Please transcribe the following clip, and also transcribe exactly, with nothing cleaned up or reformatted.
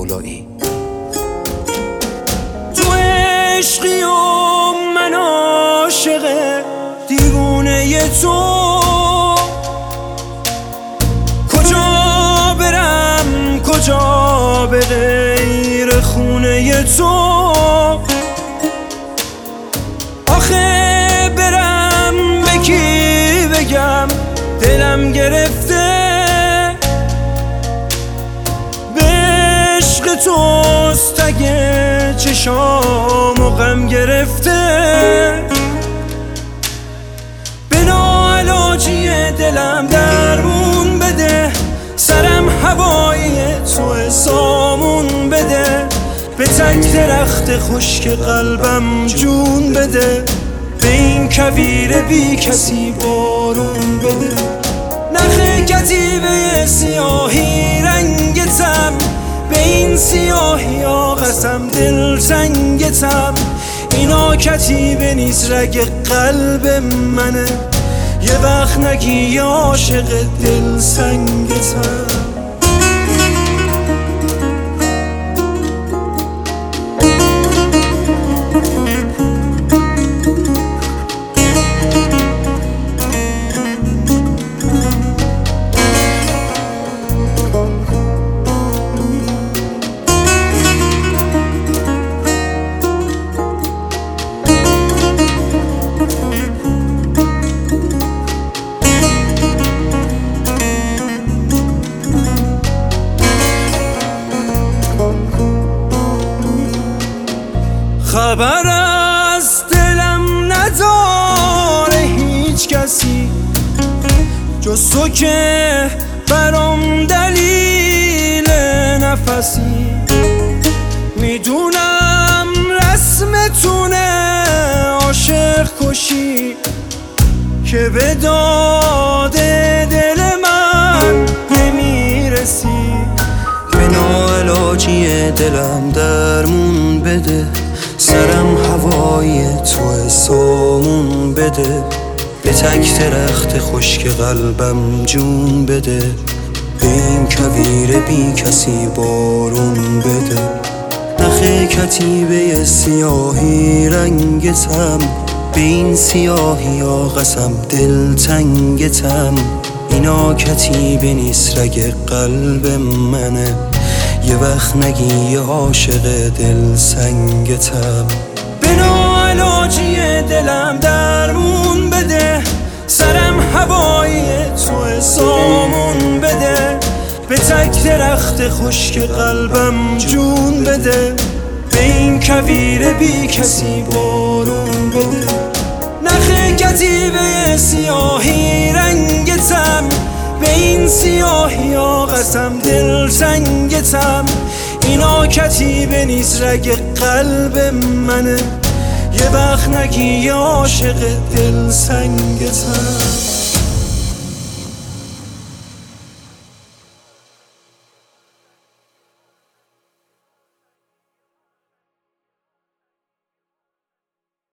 مولایی. تو عشقی و من عاشق دیوونه تو، کجا برم کجا به غیر خونه تو، آخه برم به کی بگم دلم گرفته، به عشق توست اگه چشام و غم گرفته، به ناعلاجی دلم درمون بده، سرم هوایی تو سامون بده، به تک درخت خشک قلبم جون بده، به این کویر بی کسی بارون بده. نخ کتیبه سیاهی رنگتم، به این سیاهی ها قسم دل تنگتم، اینا کتیبه نیست رگ قلب منه، یه وقت نگی عاشق دل سنگتم. خبر از دلم نداره هیچ کسی جز تو که برام دلیل نفسی، میدونم رسمتونه عاشق کشی که به داد دل من نمیرسی، به ناعلاجی دلم درمون بده، سرم هوای تو سامون بده، به تک درخت خشک قلبم جون بده، به این کویر بی کسی بارون بده. نخ کتیبه سیاهی رنگتم، به این سیاهی ها قسم دل تنگتم، اینا کتیبه نیست رگ قلب منه، یه وقت نگی عاشق دل سنگتم. به ناعلاجی دلم درمون بده، سرم هوایی تو سامون بده، به تک درخت خشک قلبم جون بده، به این کویر بی کسی بارون بده. نخ کتیبه سیاهی رنگتم، به این سیاهی ها قسم دل تنگتم، اینا کتیبه نیست رگ قلب منه، یه وقت نگی عاشق دل سنگتم.